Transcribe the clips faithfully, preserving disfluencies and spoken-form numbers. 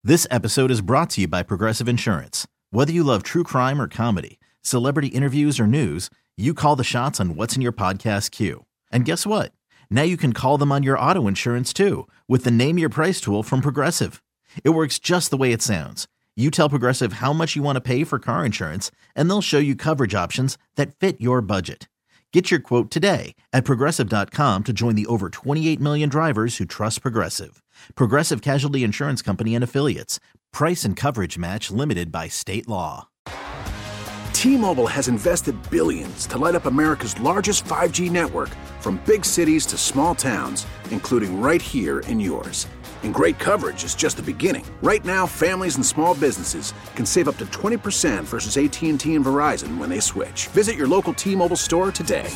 This episode is brought to you by Progressive Insurance. Whether you love true crime or comedy, celebrity interviews or news, you call the shots on what's in your podcast queue. And guess what? Now you can call them on your auto insurance too with the Name Your Price tool from Progressive. It works just the way it sounds. You tell Progressive how much you want to pay for car insurance, and they'll show you coverage options that fit your budget. Get your quote today at Progressive dot com to join the over twenty-eight million drivers who trust Progressive. Progressive Casualty Insurance Company and Affiliates. Price and coverage match limited by state law. T-Mobile has invested billions to light up America's largest five G network, from big cities to small towns, including right here in yours. And great coverage is just the beginning. Right now, families and small businesses can save up to twenty percent versus A T and T and Verizon when they switch. Visit your local T-Mobile store today.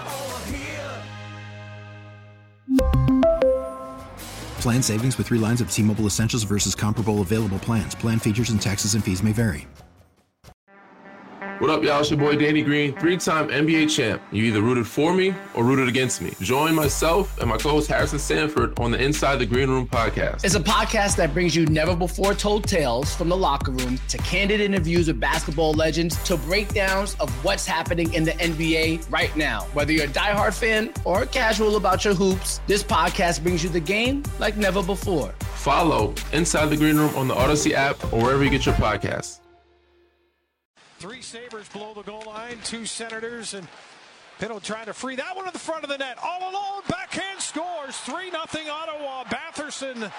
Plan savings with three lines of T-Mobile Essentials versus comparable available plans. Plan features and taxes and fees may vary. What up, y'all? It's your boy Danny Green, three-time N B A champ. You either rooted for me or rooted against me. Join myself and my co-host Harrison Sanford on the Inside the Green Room podcast. It's a podcast that brings you never-before-told tales from the locker room to candid interviews with basketball legends to breakdowns of what's happening in the N B A right now. Whether you're a diehard fan or casual about your hoops, this podcast brings you the game like never before. Follow Inside the Green Room on the Odyssey app or wherever you get your podcasts. Three Sabres below the goal line, two Senators, and Pinto trying to free that one in the front of the net. All alone, backhand scores, three nothing Ottawa. Batherson.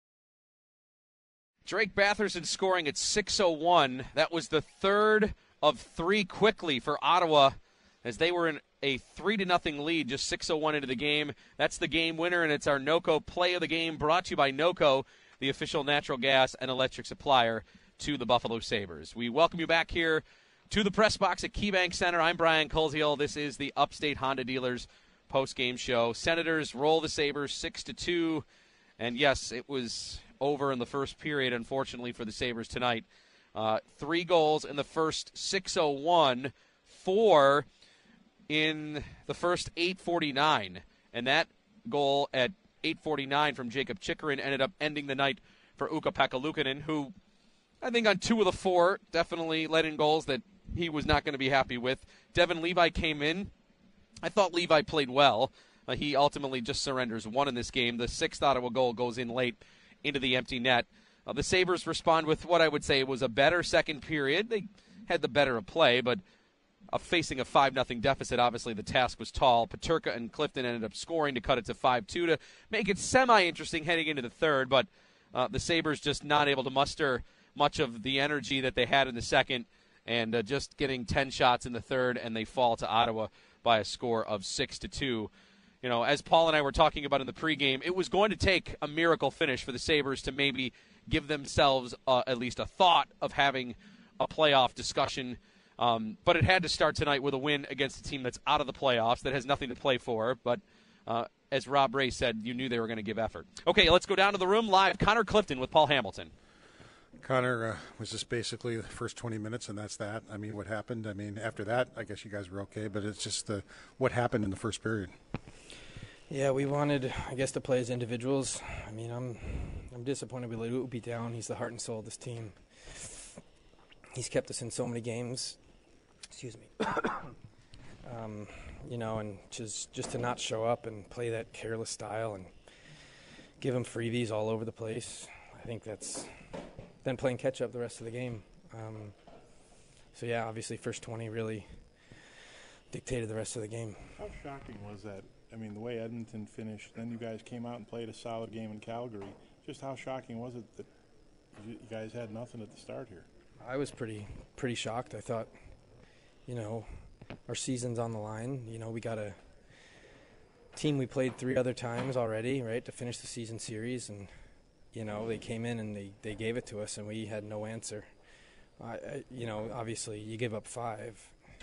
Drake Batherson scoring at six oh one. That was the third of three quickly for Ottawa as they were in a three to nothing lead, just six oh one into the game. That's the game winner, and it's our NOCO play of the game, brought to you by NOCO, the official natural gas and electric supplier to the Buffalo Sabres. We welcome you back here to the press box at KeyBank Center. I'm Brian Koziel. This is the Upstate Honda Dealers post-game show. Senators roll the Sabres six to two, and yes, it was over in the first period, unfortunately, for the Sabres tonight. Uh, three goals in the first six oh one, four in the first eight forty-nine, and that goal at eight forty-nine from Jakob Chychrun ended up ending the night for Ukko-Pekka Luukkonen, who I think on two of the four definitely let in goals that he was not going to be happy with. Devin Levi came in. I thought Levi played well. Uh, he ultimately just surrenders one in this game. The sixth Ottawa goal goes in late into the empty net. Uh, the Sabres respond with what I would say was a better second period. They had the better of play, but uh, facing a five nothing deficit, obviously the task was tall. Peterka and Clifton ended up scoring to cut it to five two to make it semi-interesting heading into the third, but uh, the Sabres just not able to muster much of the energy that they had in the second, and uh, just getting ten shots in the third, and they fall to Ottawa by a score of six to two. You know, as Paul and I were talking about in the pregame, it was going to take a miracle finish for the Sabres to maybe give themselves uh, at least a thought of having a playoff discussion, um, but it had to start tonight with a win against a team that's out of the playoffs, that has nothing to play for, but uh, as Rob Ray said, you knew they were going to give effort. Okay, let's go down to the room live. Connor Clifton with Paul Hamilton. Connor, uh, was this basically the first twenty minutes, and that's that? I mean, what happened? I mean, after that, I guess you guys were okay, but it's just the what happened in the first period. Yeah, we wanted, I guess, to play as individuals. I mean, I'm I'm disappointed we let Ubi down. He's the heart and soul of this team. He's kept us in so many games. Excuse me. um, you know, and just, just to not show up and play that careless style and give him freebies all over the place, I think that's then playing catch-up the rest of the game. Um, so, yeah, obviously first twenty really dictated the rest of the game. How shocking was that? I mean, the way Edmonton finished, then you guys came out and played a solid game in Calgary. Just how shocking was it that you guys had nothing at the start here? I was pretty pretty shocked. I thought, you know, our season's on the line. You know, we got a team we played three other times already, right, to finish the season series, and you know, they came in and they, they gave it to us, and we had no answer. I, I, you know, obviously you give up five.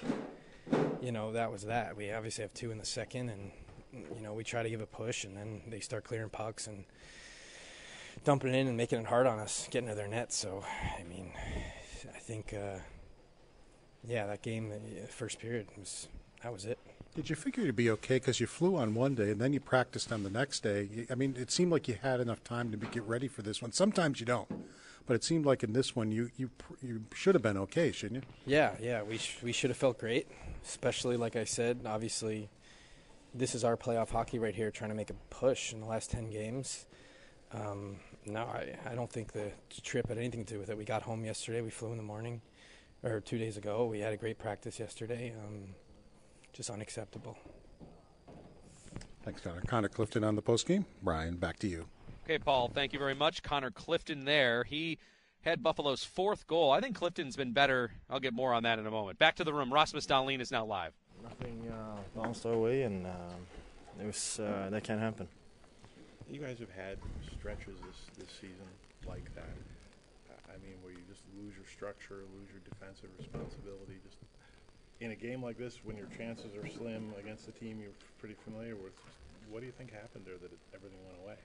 You know, that was that. We obviously have two in the second, and, you know, we try to give a push, and then they start clearing pucks and dumping it in and making it hard on us, getting to their net. So, I mean, I think, uh, yeah, that game, the first period, was that was it. Did you figure you'd be okay because you flew on one day and then you practiced on the next day? I mean, it seemed like you had enough time to be, get ready for this one. Sometimes you don't. but it seemed like in this one you you you should have been okay, shouldn't you? Yeah, yeah, we sh- we should have felt great, especially like I said. Obviously, this is our playoff hockey right here, trying to make a push in the last ten games. Um, no, I, I don't think the trip had anything to do with it. We got home yesterday. We flew in the morning, or two days ago. We had a great practice yesterday. Um, just unacceptable. Thanks, Connor. Connor Clifton on the postgame. Brian, back to you. Okay, Paul, thank you very much. Connor Clifton there. He had Buffalo's fourth goal. I think Clifton's been better. I'll get more on that in a moment. Back to the room. Rasmus Dahlin is now live. Nothing uh, bounced our way, and um, it was uh, that can't happen. You guys have had stretches this, this season like that. I mean, where you just lose your structure, lose your defensive responsibility. Just in a game like this, when your chances are slim against a team you're pretty familiar with, what do you think happened there that it, everything went away?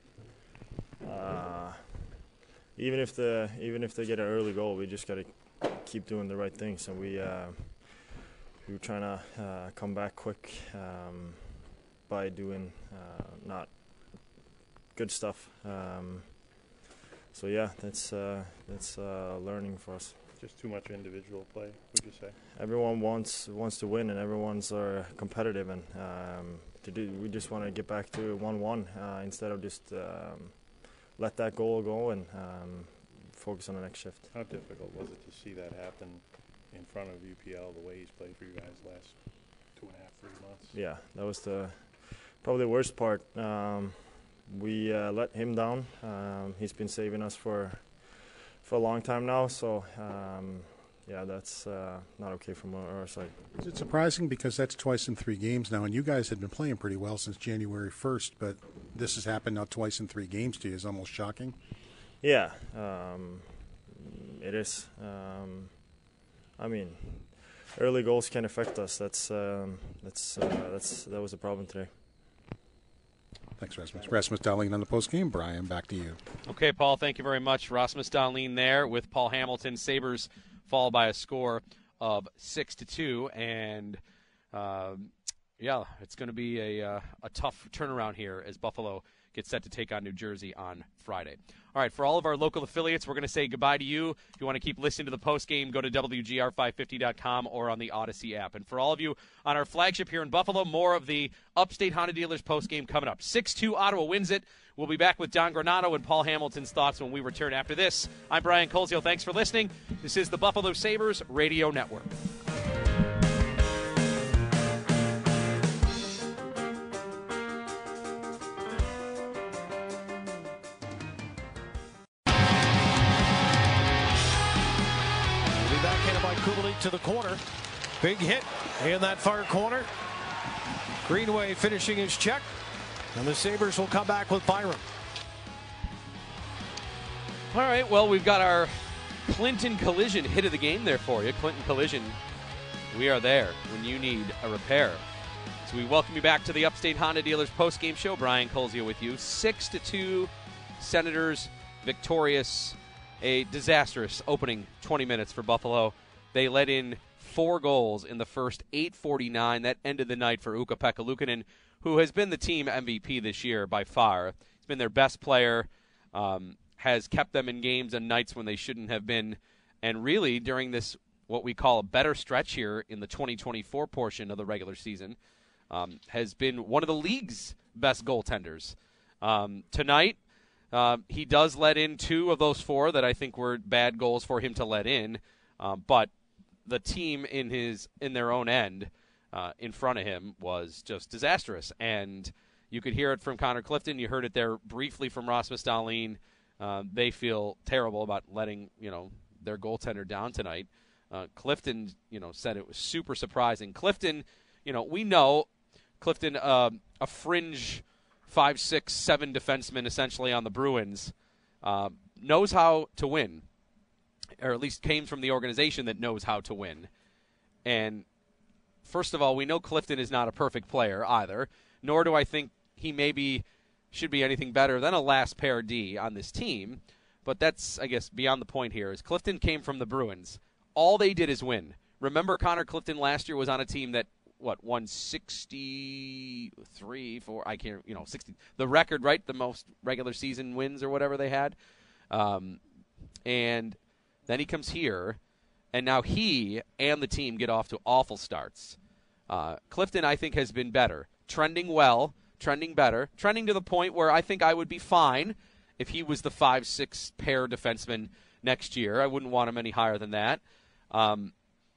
Uh, even if the even if they get an early goal, we just got to keep doing the right things, and we uh, we were trying to uh, come back quick um, by doing uh, not good stuff. Um, so yeah, that's uh, that's uh, learning for us. Just too much individual play, would you say? Everyone wants wants to win, and everyone's uh, competitive, and um, to do we just want to get back to one one uh, instead of just. Um, let that goal go and um, focus on the next shift. How difficult was it to see that happen in front of U P L the way he's played for you guys the last two and a half, three months? Yeah, that was the probably the worst part. Um, we uh, let him down. Um, he's been saving us for for a long time now, so um, yeah, that's uh, not okay from our, our side. Is it surprising because that's twice in three games now, and you guys had been playing pretty well since January first, but this has happened now twice in three games to you? Is almost shocking. Yeah, um, it is. Um, I mean, early goals can affect us. That's um, that's uh, that's that was a problem today. Thanks, Rasmus. Rasmus Dahlin on the postgame. Brian, back to you. Okay, Paul, thank you very much. Rasmus Dahlin there with Paul Hamilton. Sabres fall by a score of six to two, and uh, yeah, it's going to be a uh, a tough turnaround here as Buffalo gets set to take on New Jersey on Friday. All right, for all of our local affiliates, we're going to say goodbye to you. If you want to keep listening to the postgame, go to W G R five fifty dot com or on the Odyssey app. And for all of you on our flagship here in Buffalo, more of the Upstate Honda Dealers postgame coming up. six two Ottawa wins it. We'll be back with Don Granato and Paul Hamilton's thoughts when we return after this. I'm Brian Colzio. Thanks for listening. This is the Buffalo Sabres Radio Network. Kubalik to the corner. Big hit in that far corner. Greenway finishing his check. And the Sabres will come back with Byram. All right, well, we've got our Clinton Collision hit of the game there for you. Clinton Collision, we are there when you need a repair. So we welcome you back to the Upstate Honda Dealers post-game show. Brian Colzio with you. six to two, Senators victorious. A disastrous opening twenty minutes for Buffalo. They let in four goals in the first eight forty-nine. That ended the night for Ukko-Pekka Luukkonen, who has been the team M V P this year by far. He's been their best player, um, has kept them in games and nights when they shouldn't have been, and really during this what we call a better stretch here in the twenty twenty-four portion of the regular season, um, has been one of the league's best goaltenders. Um, tonight, uh, he does let in two of those four that I think were bad goals for him to let in, uh, but the team in his in their own end uh, in front of him was just disastrous. And you could hear it from Connor Clifton. You heard it there briefly from Rasmus Dahlin. Uh, they feel terrible about letting, you know, their goaltender down tonight. Uh, Clifton, you know, said it was super surprising. Clifton, you know, we know Clifton, uh, a fringe five, six, seven defenseman essentially on the Bruins, uh, knows how to win, or at least came from the organization that knows how to win. And first of all, we know Clifton is not a perfect player either, nor do I think he maybe should be anything better than a last pair D on this team. But that's, I guess, beyond the point here. Is Clifton came from the Bruins. All they did is win. Remember, Connor Clifton last year was on a team that, what, won sixty-three, four, I can't, you know, sixty, the record, right? The most regular season wins or whatever they had. Um, And then he comes here, and now he and the team get off to awful starts. Uh, Clifton, I think, has been better. Trending well, trending better, trending to the point where I think I would be fine if he was the five six pair defenseman next year. I wouldn't want him any higher than that. Um,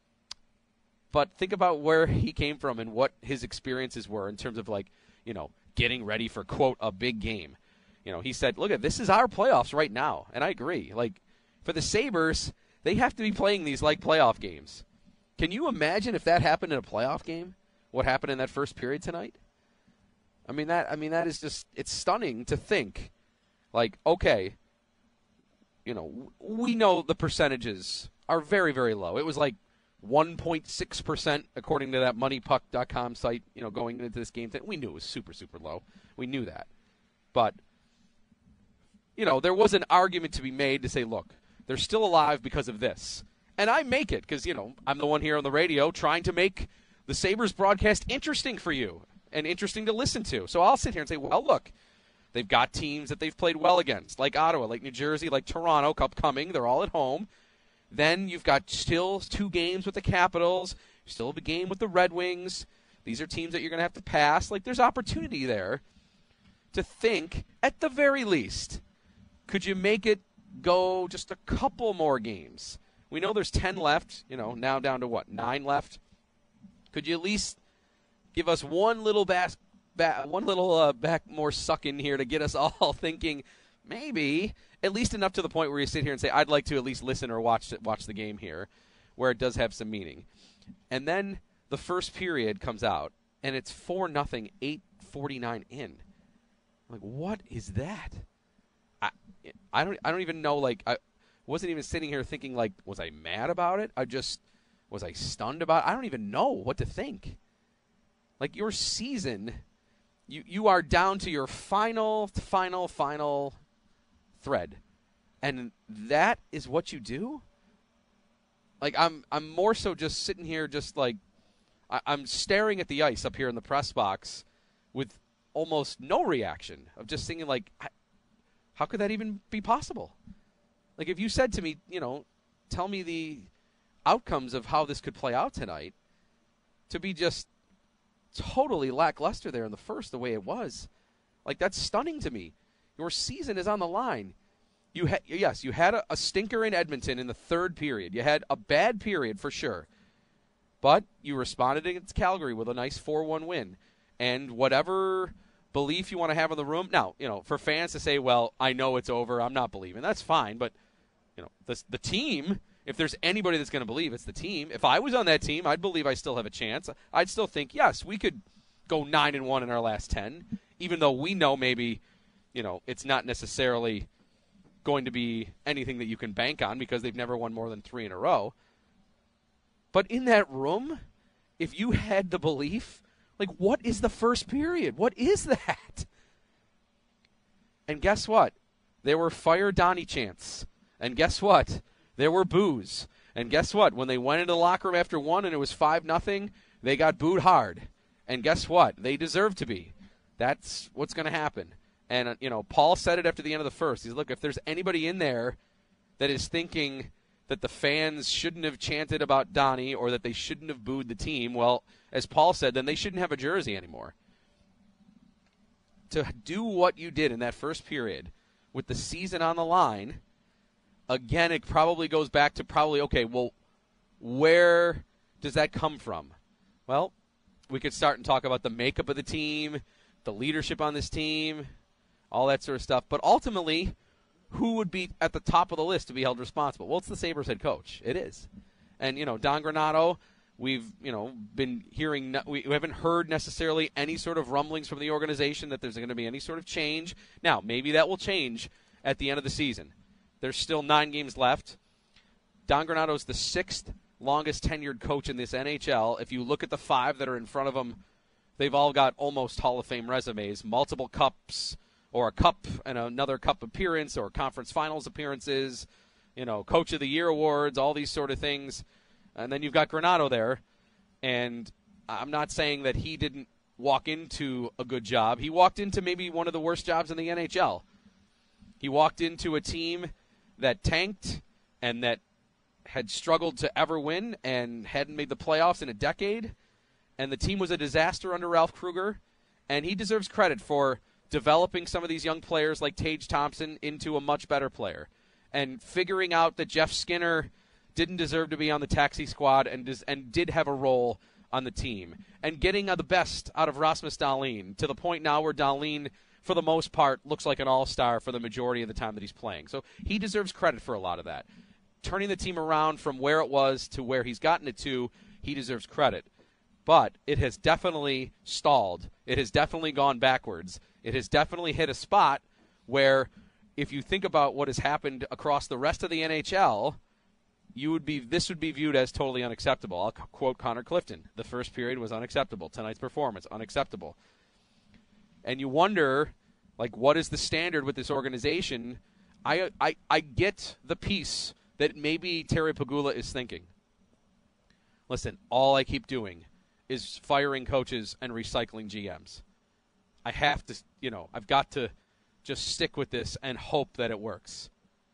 but think about where he came from and what his experiences were in terms of, like, you know, getting ready for, quote, a big game. You know, he said, look, at this is our playoffs right now. And I agree. Like, for the Sabres, they have to be playing these like playoff games. Can you imagine if that happened in a playoff game? What happened in that first period tonight? I mean, that I mean that is just, it's stunning to think. Like, okay, you know, we know the percentages are very, very low. It was like one point six percent according to that money puck dot com site, you know, going into this game. We knew it was super, super low. We knew that. But, you know, there was an argument to be made to say, look, they're still alive because of this. And I make it because, you know, I'm the one here on the radio trying to make the Sabres broadcast interesting for you and interesting to listen to. So I'll sit here and say, well, look, they've got teams that they've played well against, like Ottawa, like New Jersey, like Toronto, upcoming. They're all at home. Then you've got still two games with the Capitals, still have a game with the Red Wings. These are teams that you're going to have to pass. Like, there's opportunity there to think, at the very least, could you make it go just a couple more games? We know there's ten left, you know, now down to what, nine left? Could you at least give us one little bas- ba- one little uh, back more suck in here to get us all thinking maybe, at least enough to the point where you sit here and say, I'd like to at least listen or watch watch the game here, where it does have some meaning. And then the first period comes out, and it's four nothing, eight forty-nine in. Like, what is that? I I don't I don't even know, like, I wasn't even sitting here thinking, like, was I mad about it? I just, was I stunned about it? I don't even know what to think. Like, your season, you you are down to your final, final, final thread. And that is what you do? Like, I'm I'm more so just sitting here just like, I, I'm staring at the ice up here in the press box with almost no reaction of just thinking, like, how could that even be possible? Like, if you said to me, you know, tell me the outcomes of how this could play out tonight, to be just totally lackluster there in the first, the way it was, like, that's stunning to me. Your season is on the line. You ha- yes, you had a, a stinker in Edmonton in the third period. You had a bad period for sure, but you responded against Calgary with a nice four one win. And whatever belief you want to have in the room, now, you know, for fans to say, well, I know it's over, I'm not believing, that's fine, but, you know, the, the team, if there's anybody that's going to believe, it's the team. If I was on that team, I'd believe I still have a chance. I'd still think, yes, we could go nine and one in our last ten, even though we know maybe, you know, it's not necessarily going to be anything that you can bank on because they've never won more than three in a row. But in that room, if you had the belief, like, what is the first period? What is that? And guess what? There were fire Donnie chants. And guess what? There were boos. And guess what? When they went into the locker room after one and it was five nothing, they got booed hard. And guess what? They deserve to be. That's what's going to happen. And, uh, you know, Paul said it after the end of the first. He's, look, if there's anybody in there that is thinking that the fans shouldn't have chanted about Donnie or that they shouldn't have booed the team, well, as Paul said, then they shouldn't have a jersey anymore. To do what you did in that first period with the season on the line, again, it probably goes back to probably, okay, well, where does that come from? Well, we could start and talk about the makeup of the team, the leadership on this team, all that sort of stuff. But ultimately, who would be at the top of the list to be held responsible? Well, it's the Sabres head coach. It is. And, you know, Don Granato, we've, you know, been hearing, we haven't heard necessarily any sort of rumblings from the organization that there's going to be any sort of change. Now, maybe that will change at the end of the season. There's still nine games left. Don Granato is the sixth longest tenured coach in this N H L. If you look at the five that are in front of him, they've all got almost Hall of Fame resumes, multiple cups, or a cup and another cup appearance, or conference finals appearances, you know, Coach of the Year awards, all these sort of things. And then you've got Granato there. And I'm not saying that he didn't walk into a good job. He walked into maybe one of the worst jobs in the N H L. He walked into a team that tanked and that had struggled to ever win and hadn't made the playoffs in a decade. And the team was a disaster under Ralph Krueger. And he deserves credit for developing some of these young players like Tage Thompson into a much better player. And figuring out that Jeff Skinner didn't deserve to be on the taxi squad and, des- and did have a role on the team. And getting uh, the best out of Rasmus Dahlin to the point now where Dahlin, for the most part, looks like an all-star for the majority of the time that he's playing. So he deserves credit for a lot of that. Turning the team around from where it was to where he's gotten it to, he deserves credit. But it has definitely stalled. It has definitely gone backwards. It has definitely hit a spot where if you think about what has happened across the rest of the N H L, you would be this would be viewed as totally unacceptable. I'll quote Connor Clifton. The first period was unacceptable. Tonight's performance, unacceptable. And you wonder, like, what is the standard with this organization? I I, I get the piece that maybe Terry Pegula is thinking. Listen, all I keep doing is firing coaches and recycling G Ms. I have to, you know, I've got to just stick with this and hope that it works.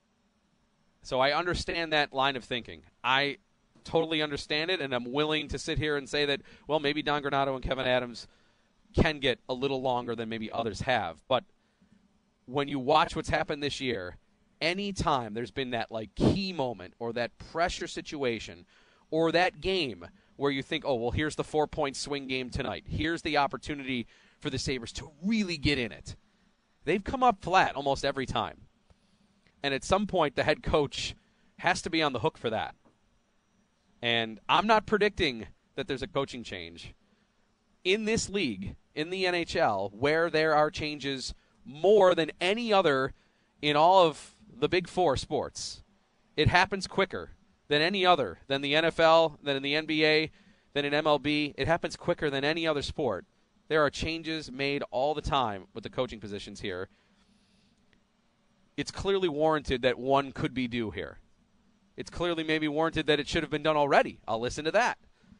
So I understand that line of thinking. I totally understand it, and I'm willing to sit here and say that, well, maybe Don Granato and Kevin Adams can get a little longer than maybe others have. But when you watch what's happened this year, any time there's been that, like, key moment or that pressure situation or that game where you think, oh, well, here's the four-point swing game tonight. Here's the opportunity for the Sabres to really get in it. They've come up flat almost every time. And at some point, the head coach has to be on the hook for that. And I'm not predicting that there's a coaching change. In this league, in the N H L, where there are changes more than any other in all of the big four sports, it happens quicker than any other, than the N F L, than in the N B A, than in M L B. It happens quicker than any other sport. There are changes made all the time with the coaching positions here. It's clearly warranted that one could be due here. It's clearly maybe warranted that it should have been done already. I'll listen to that.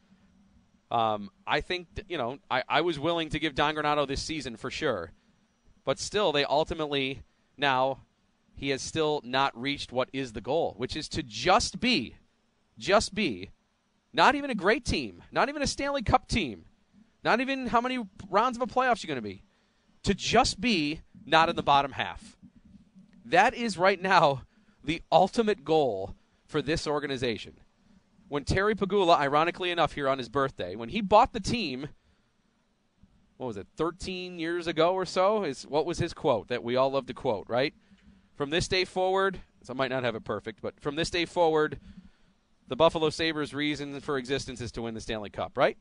Um, I think, that, you know, I, I was willing to give Don Granato this season for sure. But still, they ultimately, now, he has still not reached what is the goal, which is to just be, just be, not even a great team, not even a Stanley Cup team, not even how many rounds of a playoffs you're going to be, to just be not in the bottom half. That is right now the ultimate goal for this organization. When Terry Pegula, ironically enough, here on his birthday, when he bought the team, what was it, thirteen years ago or so, is what was his quote that we all love to quote, right? From this day forward, so I might not have it perfect, but from this day forward, the Buffalo Sabres' reason for existence is to win the Stanley Cup, right?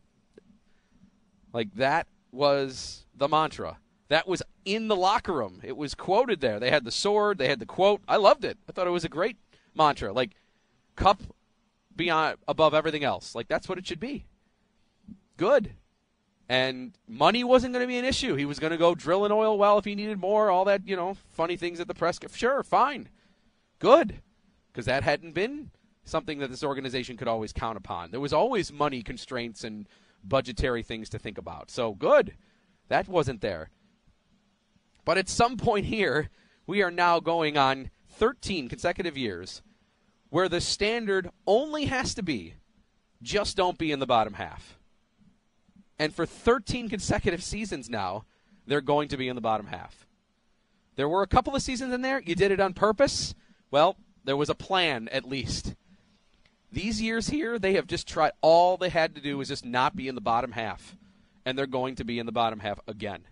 Like, that was the mantra. That was in the locker room. It was quoted there. They had the sword. They had the quote. I loved it. I thought it was a great mantra. Like, cup beyond above everything else. Like, that's what it should be. Good. And money wasn't going to be an issue. He was going to go drill an oil well if he needed more. All that, you know, funny things at the press. Sure, fine. Good. Because that hadn't been something that this organization could always count upon. There was always money constraints and budgetary things to think about. So, good. That wasn't there. But at some point here, we are now going on thirteen consecutive years where the standard only has to be just don't be in the bottom half. And for thirteen consecutive seasons now, they're going to be in the bottom half. There were a couple of seasons in there. You did it on purpose. Well, there was a plan at least. These years here, they have just tried. All they had to do was just not be in the bottom half. And they're going to be in the bottom half again.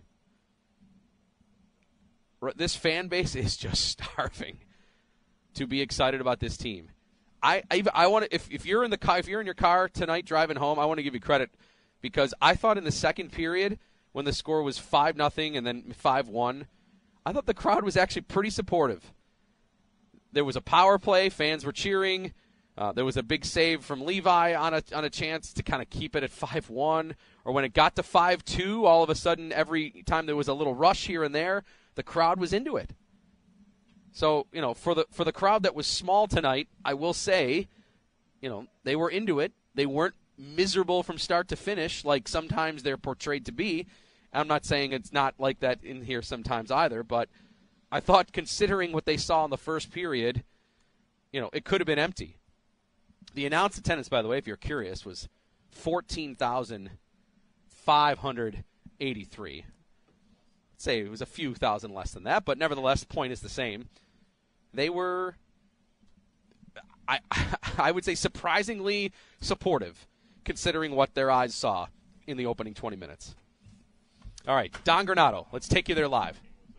This fan base is just starving to be excited about this team. I I, I want to if if you're in the car, if you're in your car tonight driving home, I want to give you credit because I thought in the second period when the score was five nothing and then five one, I thought the crowd was actually pretty supportive. There was a power play, fans were cheering. Uh, there was a big save from Levi on a on a chance to kind of keep it at five one. Or when it got to five two, all of a sudden, every time there was a little rush here and there, the crowd was into it. So, you know, for the for the crowd that was small tonight, I will say, you know, they were into it. They weren't miserable from start to finish like sometimes they're portrayed to be. I'm not saying it's not like that in here sometimes either, but I thought considering what they saw in the first period, you know, it could have been empty. The announced attendance, by the way, if you're curious, was fourteen thousand five hundred eighty-three. I'd say it was a few thousand less than that, but nevertheless, the point is the same. They were, I, I would say, surprisingly supportive, considering what their eyes saw in the opening twenty minutes. All right, Don Granato, let's take you there live.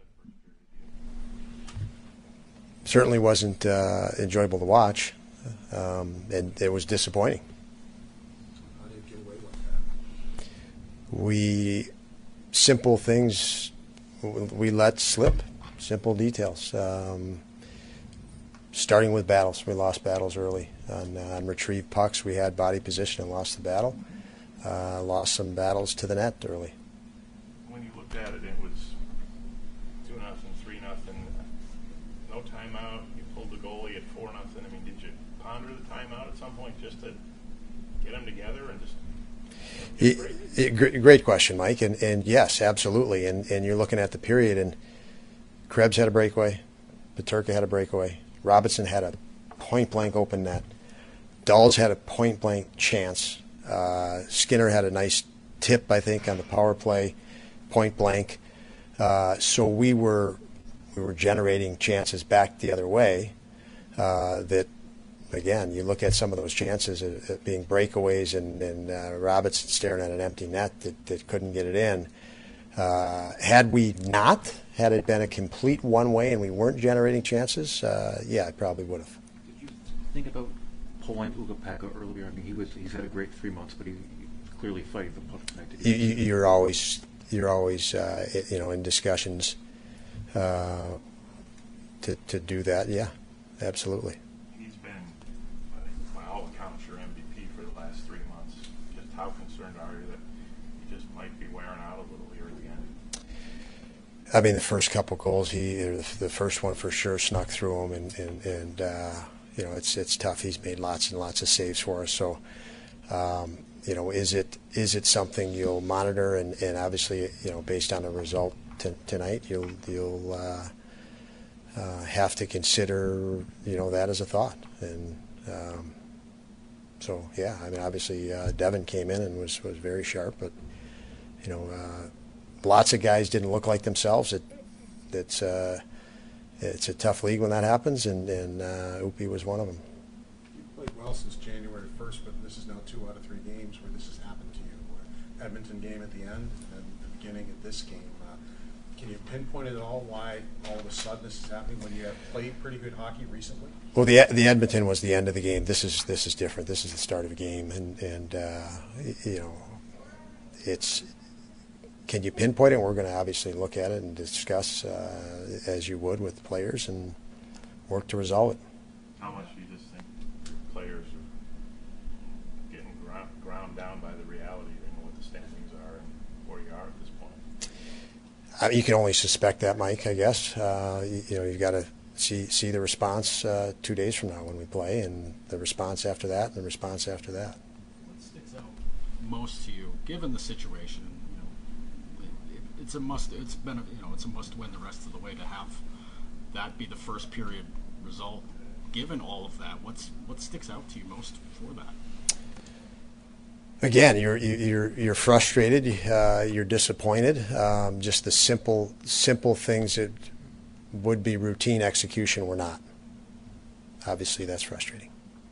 Certainly wasn't uh, enjoyable to watch, um, and it was disappointing. How did it get away like that? We, simple things, we let slip, simple details. Um, starting with battles, we lost battles early. On, uh, on retrieved pucks, we had body position and lost the battle. Uh, lost some battles to the net early. When you looked at it, it was two nothing, three nothing. No timeout. You pulled the goalie at four nothing. I mean, did you ponder the timeout at some point just to get them together and just? You know, it, it, great, great question, Mike. And, and yes, absolutely. And and you're looking at the period, and Krebs had a breakaway, Peterka had a breakaway, Robinson had a point blank open net, Dulles had a point blank chance, uh, Skinner had a nice tip, I think, on the power play, point blank. Uh, so we were. We were generating chances back the other way uh, that, again, you look at some of those chances at, at being breakaways and, and uh, Robinson staring at an empty net that, that couldn't get it in. Uh, had we not, had it been a complete one-way and we weren't generating chances, uh, yeah, I probably would have. Did you think about pulling Ukko-Pekka earlier? I mean, he was, he's had a great three months, but he, he clearly fighting the puck tonight. You, you're always, you're always uh, you know, in discussions. Uh, to to do that, yeah, absolutely. He's been, by all accounts, your M V P for the last three months. Just how concerned are you that he just might be wearing out a little here at the end? I mean, the first couple goals, he or the, the first one for sure snuck through him, and and, and uh, you know, it's it's tough. He's made lots and lots of saves for us, so. Um, you know, is it is it something you'll monitor, and, and obviously, you know, based on the result t- tonight, you'll you'll uh, uh, have to consider, you know, that as a thought. And um, so, yeah, I mean, obviously, uh, Devin came in and was, was very sharp, but you know, uh, lots of guys didn't look like themselves. It it's uh, it's a tough league when that happens, and and uh, Upi was one of them. You've played well since January first, but this is now two out of three games where this has happened to you. Edmonton game at the end, and the beginning of this game. Uh, can you pinpoint it at all why all of a sudden this is happening when you have played pretty good hockey recently? Well, the the Edmonton was the end of the game. This is this is different. This is the start of a game, and and uh, you know, it's. Can you pinpoint it? We're going to obviously look at it and discuss uh, as you would with players and work to resolve it. How much do you just think players are getting ground, ground down by the reality, you know, what the standings are and where you are at this point? I mean, you can only suspect that, Mike, I guess. Uh, you, you know, you've got to see see the response uh, two days from now when we play, and the response after that, and the response after that. What sticks out most to you, given the situation? It's a must. It's been, a, you know, it's a must-win the rest of the way to have that be the first period result. Given all of that, what's what sticks out to you most for that? Again, you're you're you're frustrated. Uh, you're disappointed. Um, just the simple simple things that would be routine execution were not. Obviously, that's frustrating.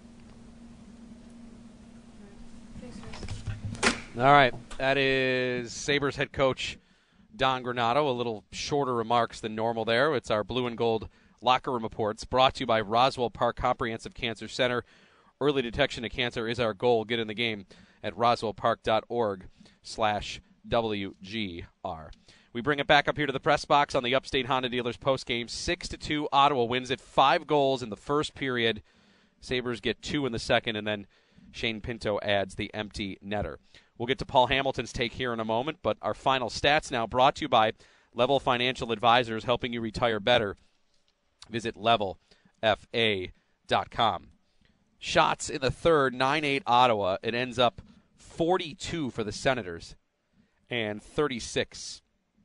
All right, that is Sabres head coach Don Granato. A little shorter remarks than normal there. It's our Blue and Gold Locker Room Reports, brought to you by Roswell Park Comprehensive Cancer Center. Early detection of cancer is our goal. Get in the game at roswellpark.org slash WGR. We bring it back up here to the press box on the Upstate Honda Dealers postgame. six to two, Ottawa wins it. Five goals in the first period. Sabres get two in the second, and then Shane Pinto adds the empty netter. We'll get to Paul Hamilton's take here in a moment, but our final stats now brought to you by Level Financial Advisors, helping you retire better. Visit level f a dot com. Shots in the third, nine eight Ottawa. It ends up forty-two for the Senators and thirty-six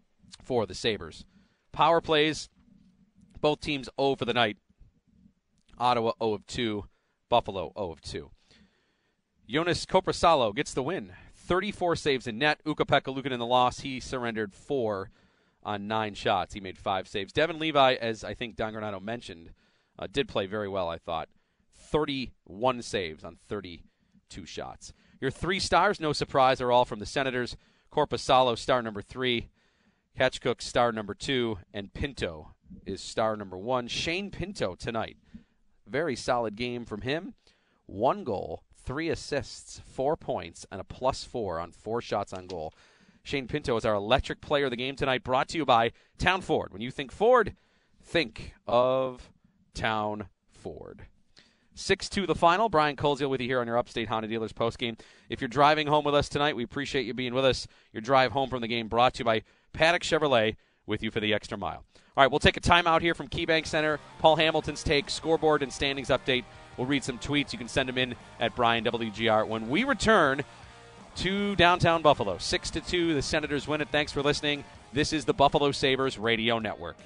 for the Sabres. Power plays, both teams zero for the night. Ottawa zero of two, Buffalo zero of two. Jonas Korpisalo gets the win. thirty-four saves in net. Ukko-Pekka Luukkonen in the loss. He surrendered four on nine shots. He made five saves. Devin Levi, as I think Don Granato mentioned, uh, did play very well, I thought. thirty-one saves on thirty-two shots. Your three stars, no surprise, are all from the Senators. Korpisalo, star number three. Tkachuk, star number two. And Pinto is star number one. Shane Pinto tonight. Very solid game from him. One goal, three assists, four points, and a plus four on four shots on goal. Shane Pinto is our electric player of the game tonight, brought to you by Town Ford. When you think Ford, think of Town Ford. six two the final. Brian Koziel with you here on your Upstate Honda Dealers postgame. If you're driving home with us tonight, we appreciate you being with us. Your drive home from the game brought to you by Paddock Chevrolet, with you for the extra mile. All right, we'll take a timeout here from KeyBank Center. Paul Hamilton's take, scoreboard, and standings update. We'll read some tweets. You can send them in at Brian W G R. When we return to downtown Buffalo, six to two, the Senators win it. Thanks for listening. This is the Buffalo Sabres Radio Network.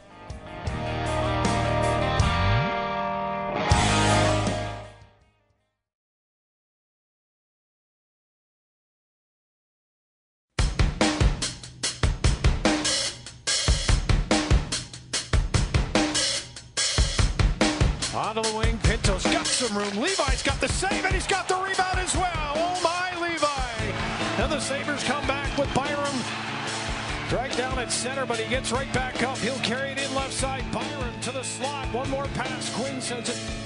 Onto the wing, Pinto's got some room. Levi's got the save, and he's got the rebound as well. Oh, my, Levi. And the Sabres come back with Byram. Dragged down at center, but he gets right back up. He'll carry it in left side. Byram to the slot. One more pass. Quinn sends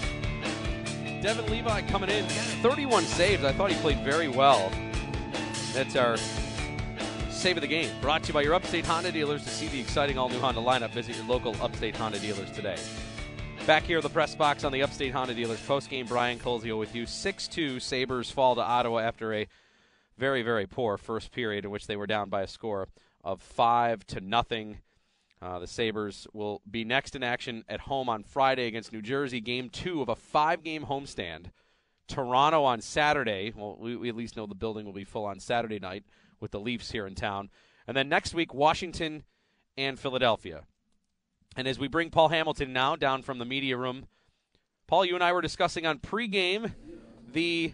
it. Devin Levi coming in. thirty-one saves. I thought he played very well. That's our save of the game. Brought to you by your Upstate Honda dealers. To see the exciting all-new Honda lineup, visit your local Upstate Honda dealers today. Back here at the press box on the Upstate Honda Dealers postgame, Brian Koziel with you. six two Sabres fall to Ottawa after a very, very poor first period in which they were down by a score of five to nothing. Uh, the Sabres will be next in action at home on Friday against New Jersey, game two of a five-game homestand. Toronto on Saturday. Well, we, we at least know the building will be full on Saturday night with the Leafs here in town. And then next week, Washington and Philadelphia. And as we bring Paul Hamilton now down from the media room, Paul, you and I were discussing on pregame the,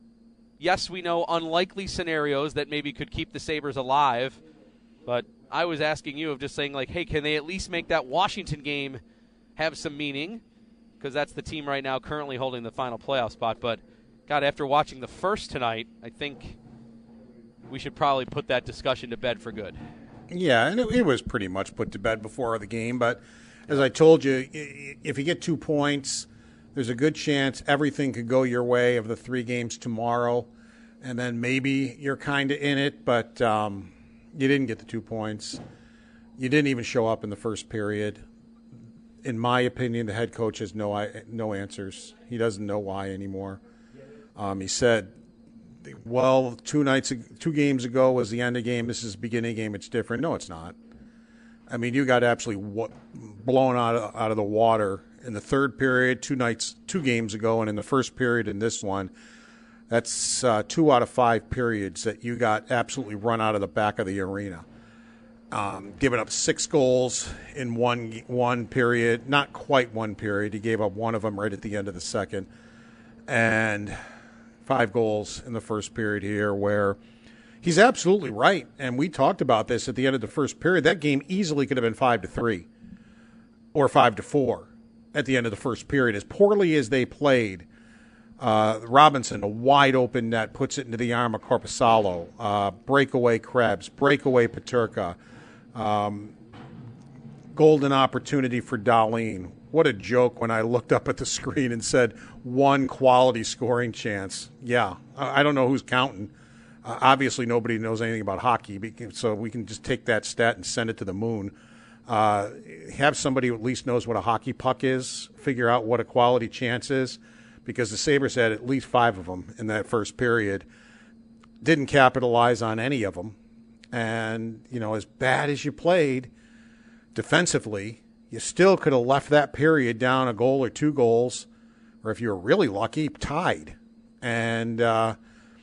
yes, we know, unlikely scenarios that maybe could keep the Sabres alive. But I was asking you of just saying, like, hey, can they at least make that Washington game have some meaning? Because that's the team right now currently holding the final playoff spot. But, God, after watching the first tonight, I think we should probably put that discussion to bed for good. Yeah, and it, it was pretty much put to bed before the game. But as I told you, if you get two points, there's a good chance everything could go your way of the three games tomorrow. And then maybe you're kind of in it, but um, you didn't get the two points. You didn't even show up in the first period. In my opinion, the head coach has no no answers. He doesn't know why anymore. Um, he said, well, two nights, two games ago was the end of the game. This is the beginning of the game. It's different. No, it's not. I mean, you got absolutely wa- blown out of, out of the water in the third period, two nights, two games ago, and in the first period in this one. That's uh, two out of five periods that you got absolutely run out of the back of the arena. Um, giving up six goals in one one period, not quite one period. He gave up one of them right at the end of the second, and five goals in the first period here where he's absolutely right. And we talked about this at the end of the first period. That game easily could have been five to three or five to four at the end of the first period. As poorly as they played, uh, Robinson, a wide open net, puts it into the arm of Korpisalo. Uh, breakaway Krebs, breakaway Peterka. Um, golden opportunity for Dahlin. What a joke when I looked up at the screen and said one quality scoring chance. Yeah, I don't know who's counting. Uh, obviously, nobody knows anything about hockey, so we can just take that stat and send it to the moon. Uh, have somebody who at least knows what a hockey puck is, figure out what a quality chance is, because the Sabres had at least five of them in that first period. Didn't capitalize on any of them. And, you know, as bad as you played defensively, you still could have left that period down a goal or two goals, or if you were really lucky, tied. And, uh,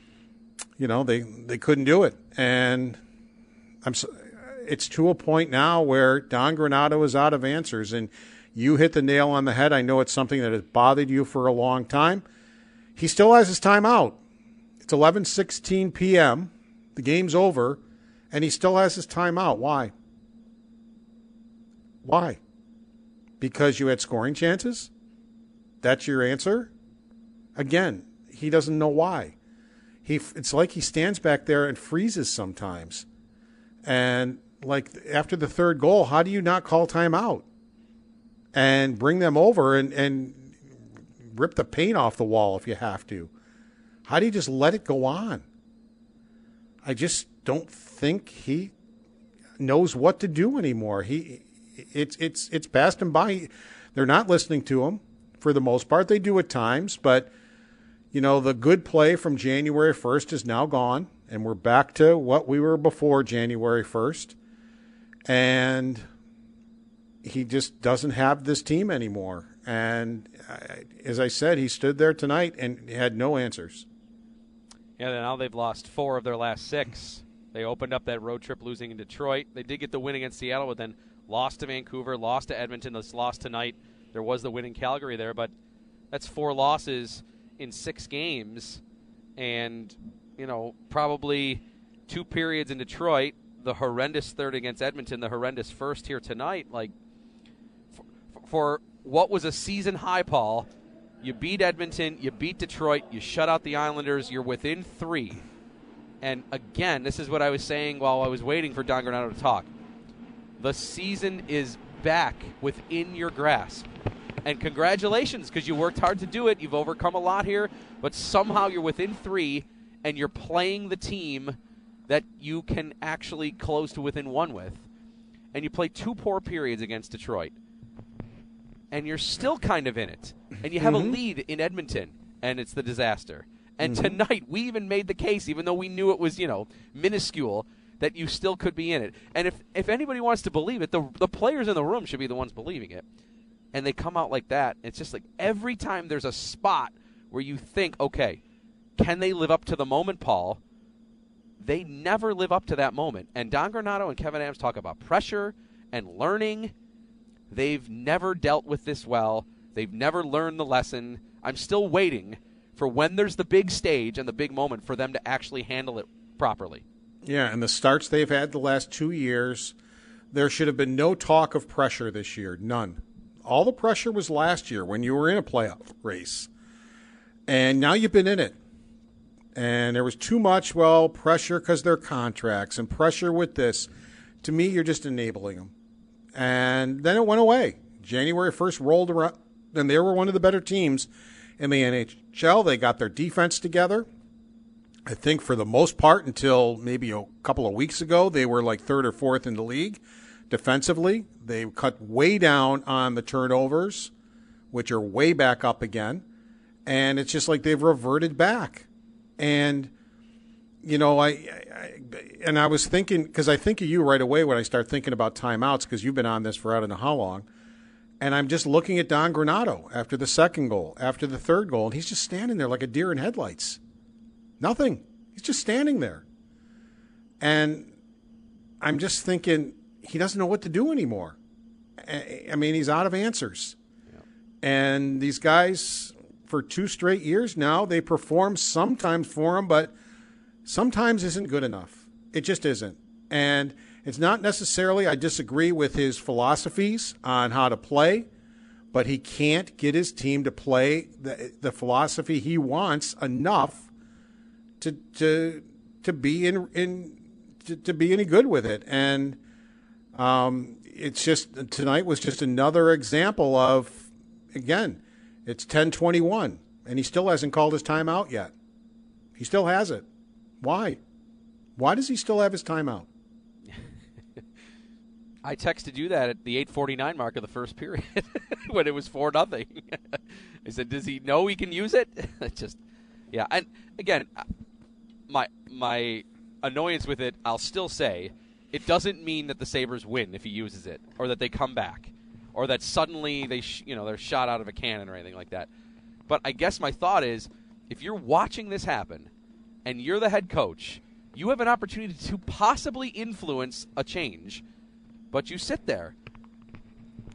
you know, they they couldn't do it. And I'm it's to a point now where Don Granato is out of answers. And You hit the nail on the head. I know it's something that has bothered you for a long time. He still has his timeout. It's eleven sixteen p.m. The game's over, and he still has his timeout. Why? Why? Because you had scoring chances? That's your answer? Again, he doesn't know why. He, it's like he stands back there and freezes sometimes. And like after the third goal, how do you not call timeout and bring them over and, and rip the paint off the wall if you have to? How do you just let it go on? I just don't think he knows what to do anymore. He, it's it's it's passed him by. They're not listening to him for the most part. They do at times, but you know the good play from January first is now gone, and we're back to what we were before January first. And he just doesn't have this team anymore. And I, as I said, he stood there tonight and had no answers. Yeah, now they've lost four of their last six. They opened up that road trip losing in Detroit. They did get the win against Seattle, but then lost to Vancouver, lost to Edmonton, this lost tonight. There was the win in Calgary there, but that's four losses in six games. And, you know, probably two periods in Detroit, the horrendous third against Edmonton, the horrendous first here tonight. Like, for, for what was a season high, Paul, you beat Edmonton, you beat Detroit, you shut out the Islanders, you're within three. And again, this is what I was saying while I was waiting for Don Granato to talk. The season is back within your grasp. And congratulations, because you worked hard to do it. You've overcome a lot here, but somehow you're within three, and you're playing the team that you can actually close to within one with. And you play two poor periods against Detroit. And you're still kind of in it. And you have mm-hmm. a lead in Edmonton, and it's the disaster. And mm-hmm. tonight, we even made the case, even though we knew it was, you know, minuscule, that you still could be in it. And if, if anybody wants to believe it, the the players in the room should be the ones believing it. And they come out like that. It's just like every time there's a spot where you think, okay, can they live up to the moment, Paul? They never live up to that moment. And Don Granato and Kevin Adams talk about pressure and learning. They've never dealt with this well. They've never learned the lesson. I'm still waiting for when there's the big stage and the big moment for them to actually handle it properly. Yeah, and the starts they've had the last two years, there should have been no talk of pressure this year. None. All the pressure was last year when you were in a playoff race. And now you've been in it. And there was too much, well, pressure because they're contracts and pressure with this. To me, you're just enabling them. And then it went away. January first rolled around, and they were one of the better teams in the N H L. They got their defense together. I think for the most part until maybe a couple of weeks ago, they were like third or fourth in the league defensively. They cut way down on the turnovers, which are way back up again. And it's just like they've reverted back. And, you know, I, I and I was thinking, because I think of you right away when I start thinking about timeouts, because you've been on this for I don't know how long. And I'm just looking at Don Granato after the second goal, after the third goal, and he's just standing there like a deer in headlights. Nothing. He's just standing there. And I'm just thinking he doesn't know what to do anymore. I mean, he's out of answers. Yeah. And these guys, for two straight years now, they perform sometimes for him, but sometimes isn't good enough. It just isn't. And it's not necessarily I disagree with his philosophies on how to play, but he can't get his team to play the, the philosophy he wants enough to to to be in in to, to be any good with it. And um, it's just tonight was just another example of, again, it's ten twenty-one and he still hasn't called his timeout yet. He still has it. Why? Why does he still have his timeout? I texted you that at the eight forty-nine mark of the first period when it was four nothing. I said, does he know he can use it? Just, yeah. And again, my my annoyance with it, I'll still say, it doesn't mean that the Sabres win if he uses it, or that they come back, or that suddenly they sh- you know they're shot out of a cannon or anything like that. But I guess my thought is, if you're watching this happen, and you're the head coach, you have an opportunity to possibly influence a change, but you sit there.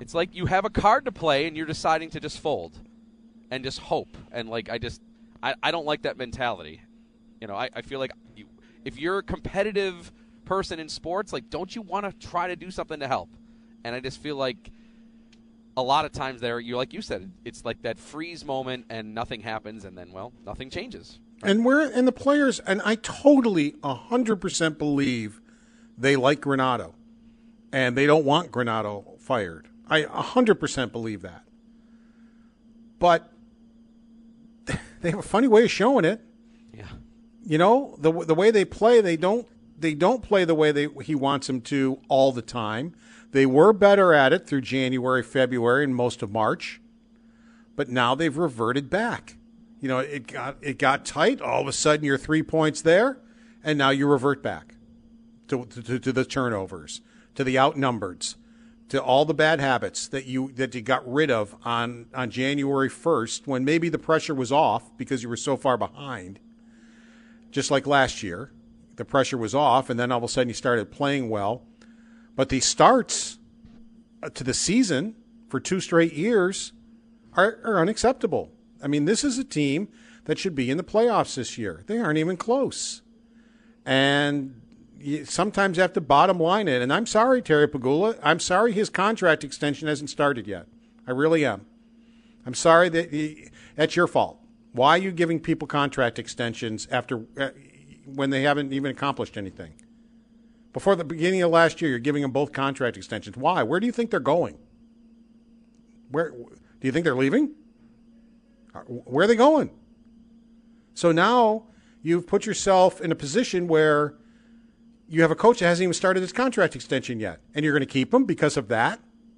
It's like you have a card to play and you're deciding to just fold and just hope. And, like, I just I, I don't like that mentality. You know, I, I feel like you, if you're a competitive person in sports, like, don't you want to try to do something to help? And I just feel like a lot of times there, you like you said, it's like that freeze moment and nothing happens and then, well, nothing changes. Right? And we're and the players, and I totally one hundred percent believe they like Granato and they don't want Granato fired. I one hundred percent believe that. But they have a funny way of showing it. Yeah. You know, the the way they play, they don't they don't play the way they he wants them to all the time. They were better at it through January, February, and most of March. But now they've reverted back. You know, it got it got tight. All of a sudden you're three points there, and now you revert back to to, to the turnovers, to the outnumbers, to all the bad habits that you that you got rid of on, on January first when maybe the pressure was off because you were so far behind. Just like last year, the pressure was off, and then all of a sudden you started playing well. But the starts to the season for two straight years are, are unacceptable. I mean, this is a team that should be in the playoffs this year. They aren't even close. And you sometimes have to bottom line it. And I'm sorry, Terry Pegula. I'm sorry his contract extension hasn't started yet. I really am. I'm sorry that he, that's your fault. Why are you giving people contract extensions after uh, when they haven't even accomplished anything? Before the beginning of last year, you're giving them both contract extensions. Why? Where do you think they're going? Where do you think they're leaving? Where are they going? So now you've put yourself in a position where you have a coach that hasn't even started his contract extension yet, and you're going to keep him because of that?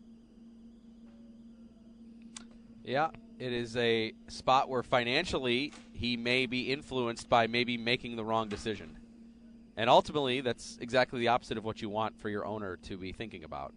Yeah, it is a spot where financially he may be influenced by maybe making the wrong decision. And ultimately, that's exactly the opposite of what you want for your owner to be thinking about.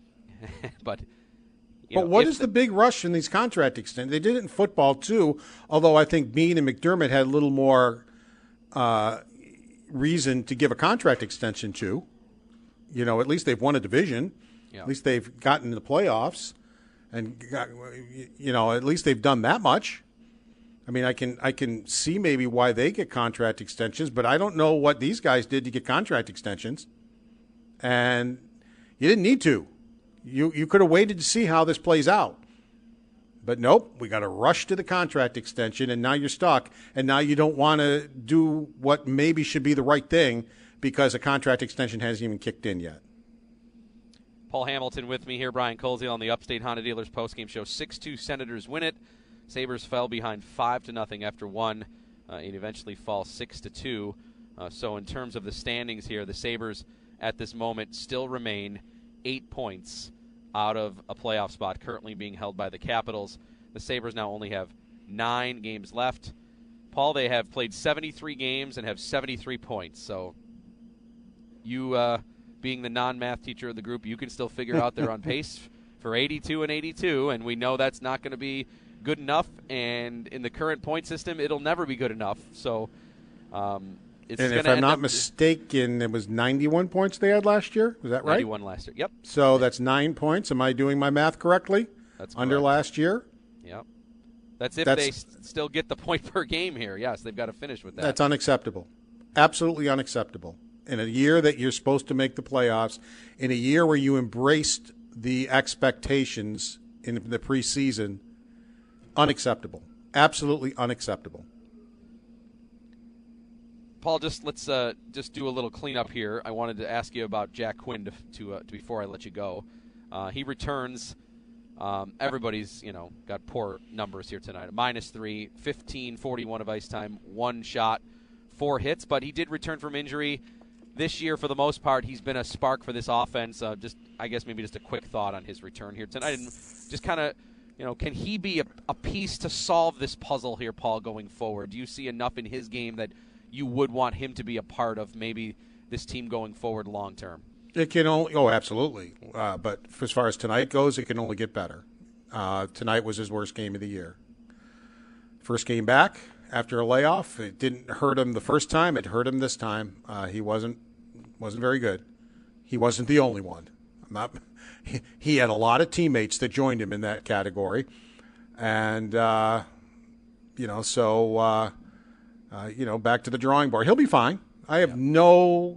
but you but know, what is the, the big rush in these contract extensions? They did it in football, too, although I think Bean and McDermott had a little more uh, reason to give a contract extension to. You know, at least they've won a division. Yeah. At least they've gotten to the playoffs. And, got, you know, at least they've done that much. I mean, I can I can see maybe why they get contract extensions, but I don't know what these guys did to get contract extensions. And you didn't need to. You you could have waited to see how this plays out. But nope, we got to rush to the contract extension, and now you're stuck, and now you don't want to do what maybe should be the right thing because a contract extension hasn't even kicked in yet. Paul Hamilton with me here, Brian Koziel on the Upstate Honda Dealers postgame show. six two Senators win it. Sabres fell behind five to nothing after one. Uh, and eventually fall six to two. Uh, so in terms of the standings here, the Sabres at this moment still remain eight points out of a playoff spot currently being held by the Capitals. The Sabres now only have nine games left. Paul, they have played seventy-three games and have seventy-three points. So you, uh, being the non-math teacher of the group, you can still figure out they're on pace for eighty-two and eighty-two, and we know that's not going to be good enough, and in the current point system, it'll never be good enough. So, um, it's and if I'm not mistaken, it was ninety-one points they had last year. Was that right? ninety-one last year. Yep. So that's nine points. Am I doing my math correctly? That's under correct. last year. Yep. That's if That's, they s- still get the point per game here. Yes, they've got to finish with that. That's unacceptable. Absolutely unacceptable. In a year that you're supposed to make the playoffs, in a year where you embraced the expectations in the preseason. Unacceptable. Absolutely unacceptable. Paul, just let's uh, just do a little cleanup here. I wanted to ask you about Jack Quinn to, to, uh, to before I let you go. Uh, he returns. Um, everybody's you know got poor numbers here tonight. A minus three, fifteen, forty-one of ice time, one shot, four hits. But he did return from injury this year. For the most part, he's been a spark for this offense. Uh, just I guess maybe just a quick thought on his return here tonight, and just kind of. You know, can he be a, a piece to solve this puzzle here, Paul, going forward? Do you see enough in his game that you would want him to be a part of maybe this team going forward long term? It can only oh, absolutely. Uh, but as far as tonight goes, it can only get better. Uh, tonight was his worst game of the year. First game back after a layoff. It didn't hurt him the first time. It hurt him this time. Uh, he wasn't wasn't very good. He wasn't the only one. I'm not. he, he had a lot of teammates that joined him in that category. And, uh, you know, so, uh, uh, you know, back to the drawing board. He'll be fine. I have yeah. no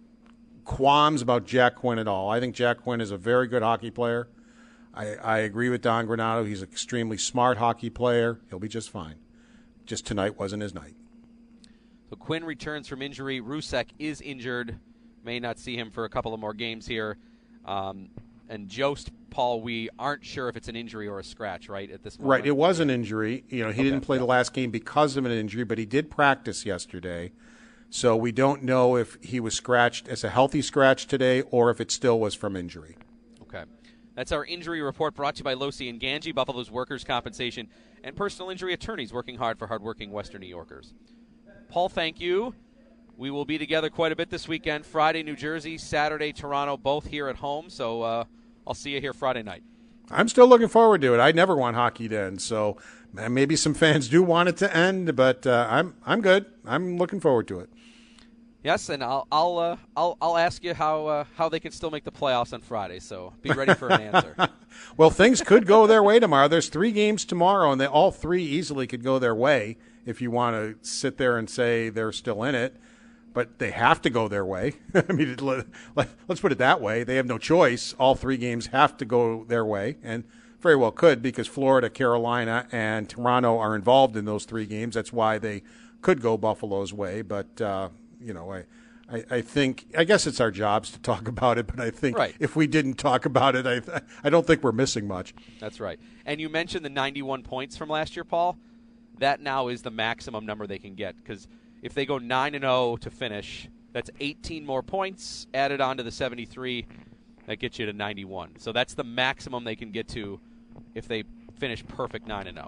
qualms about Jack Quinn at all. I think Jack Quinn is a very good hockey player. I, I agree with Don Granato. He's an extremely smart hockey player. He'll be just fine. Just tonight wasn't his night. So Quinn returns from injury. Rusek is injured. May not see him for a couple of more games here. Um, and Jost, Paul, we aren't sure if it's an injury or a scratch, right, at this moment? Right, it was an injury. You know, he okay. didn't play the last game because of an injury, but he did practice yesterday. So we don't know if he was scratched as a healthy scratch today or if it still was from injury. Okay. That's our injury report brought to you by Losi and Ganji, Buffalo's workers' compensation and personal injury attorneys working hard for hardworking Western New Yorkers. Paul, thank you. We will be together quite a bit this weekend. Friday, New Jersey, Saturday, Toronto, both here at home. So uh, I'll see you here Friday night. I'm still looking forward to it. I never want hockey to end, so maybe some fans do want it to end, but uh, I'm I'm good. I'm looking forward to it. Yes, and I'll I'll uh, I'll I'll ask you how uh, how they can still make the playoffs on Friday. So be ready for an answer. Well, things could go their way tomorrow. There's three games tomorrow, and they all three easily could go their way if you want to sit there and say they're still in it. But they have to go their way. I mean, let's put it that way. They have no choice. All three games have to go their way, and very well could because Florida, Carolina, and Toronto are involved in those three games. That's why they could go Buffalo's way. But, uh, you know, I, I, I think – I guess it's our jobs to talk about it, but I think right. if we didn't talk about it, I, I don't think we're missing much. That's right. And you mentioned the ninety-one points from last year, Paul. That now is the maximum number they can get because – if they go nine and oh to finish, that's eighteen more points added on to the seventy-three. That gets you to ninety-one. So that's the maximum they can get to if they finish perfect nine and oh.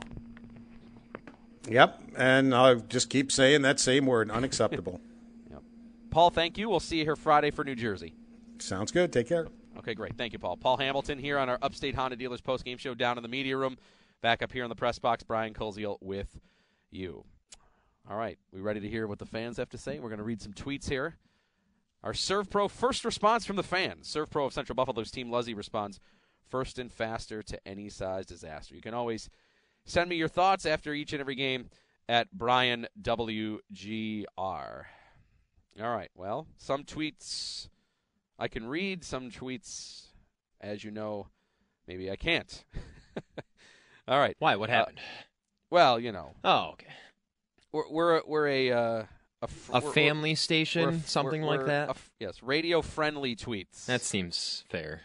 Yep, and I'll just keep saying that same word, unacceptable. Yep. Paul, thank you. We'll see you here Friday for New Jersey. Sounds good. Take care. Okay, great. Thank you, Paul. Paul Hamilton here on our Upstate Honda Dealers postgame show down in the media room. Back up here in the press box, Brian Koziel with you. All right, we ready to hear what the fans have to say? We're going to read some tweets here. Our ServPro first response from the fans. ServPro of Central Buffalo's Team Luzzy responds first and faster to any size disaster. You can always send me your thoughts after each and every game at Brian W G R. All right, well, some tweets I can read, some tweets, as you know, maybe I can't. All right. Why? What happened? Uh, well, you know. Oh, okay. We're we're we're a uh, a, a family station, we're, something we're, like we're that. A, yes, radio friendly tweets. That seems fair.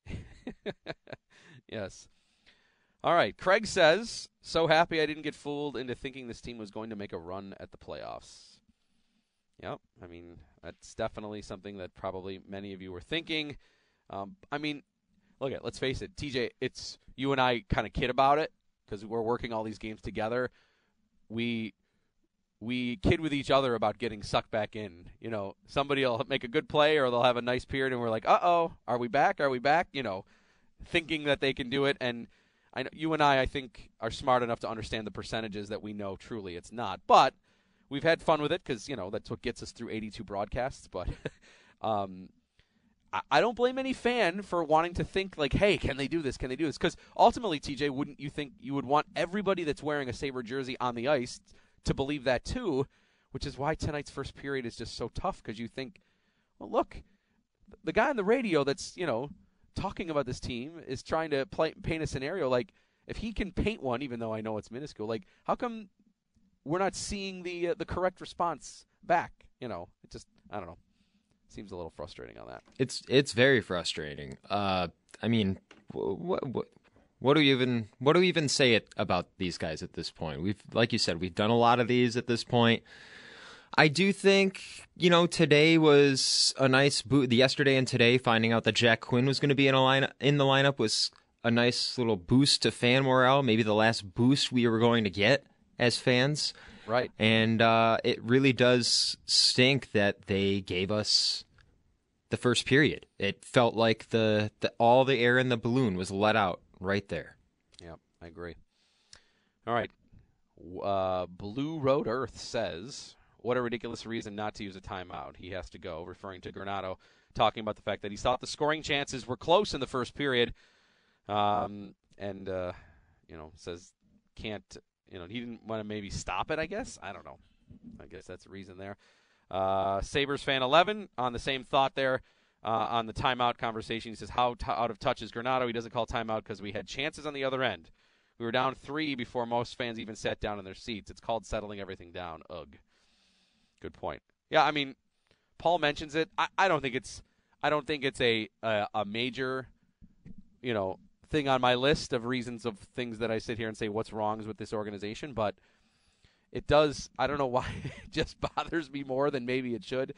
Yes. All right. Craig says, "So happy I didn't get fooled into thinking this team was going to make a run at the playoffs." Yep. I mean, that's definitely something that probably many of you were thinking. Um, I mean, look at. Let's face it, T J. It's you and I kind of kid about it because we're working all these games together. We. We kid with each other about getting sucked back in. You know, somebody will make a good play or they'll have a nice period, and we're like, uh-oh, are we back? Are we back? You know, thinking that they can do it. And I know you and I, I think, are smart enough to understand the percentages that we know truly it's not. But we've had fun with it because, you know, that's what gets us through eighty-two broadcasts. But um, I, I don't blame any fan for wanting to think, like, hey, can they do this? Can they do this? Because ultimately, T J, wouldn't you think you would want everybody that's wearing a Sabre jersey on the ice to believe that too, which is why tonight's first period is just so tough because you think, well, look, the guy on the radio that's, you know, talking about this team is trying to play, paint a scenario like if he can paint one, even though I know it's minuscule, like how come we're not seeing the uh, the correct response back? You know, it just, I don't know. Seems a little frustrating on that. It's it's very frustrating. Uh, I mean, what what What do we even what do we even say it about these guys at this point? We've, like you said, we've done a lot of these at this point. I do think, you know, today was a nice boot. The yesterday and today, finding out that Jack Quinn was going to be in a line in the lineup was a nice little boost to fan morale. Maybe the last boost we were going to get as fans. Right. And uh, it really does stink that they gave us the first period. It felt like the, the all the air in the balloon was let out right there. Yeah, I agree. All right. Uh, Blue Road Earth says, What a ridiculous reason not to use a timeout. He has to go, referring to Granato, talking about the fact that he thought the scoring chances were close in the first period. Um, and, uh, you know, says can't, you know, he didn't want to maybe stop it, I guess. I don't know. I guess that's the reason there. Uh, Sabres fan eleven on the same thought there uh, on the timeout conversation. He says, how t- out of touch is Granato? He doesn't call timeout because we had chances on the other end. We were down three before most fans even sat down in their seats. It's called settling everything down. Ugh. Good point. Yeah, I mean, Paul mentions it. I, I don't think it's I don't think it's a, a a major, you know, thing on my list of reasons of things that I sit here and say what's wrong with this organization, but it does. I don't know why it just bothers me more than maybe it should.